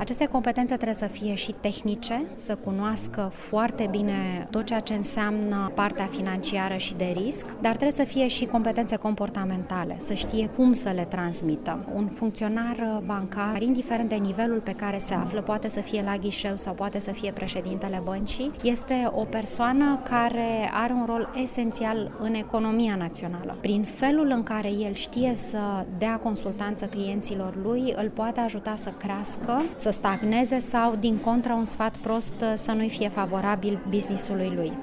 Aceste competențe trebuie să fie și tehnice, să cunoască foarte bine tot ceea ce înseamnă partea financiară și de risc, dar trebuie să fie și competențe comportamentale, să știe cum să le transmită. Un funcționar bancar, indiferent de nivelul pe care se află, poate să fie la ghișeu sau poate să fie președintele băncii, este o persoană care are un rol esențial în economia națională. Prin felul în care el știe să dea consultanță clienților lui, îl poate ajuta să crească, să stagneze sau, din contră, un sfat prost să nu-i fie favorabil business-ului lui.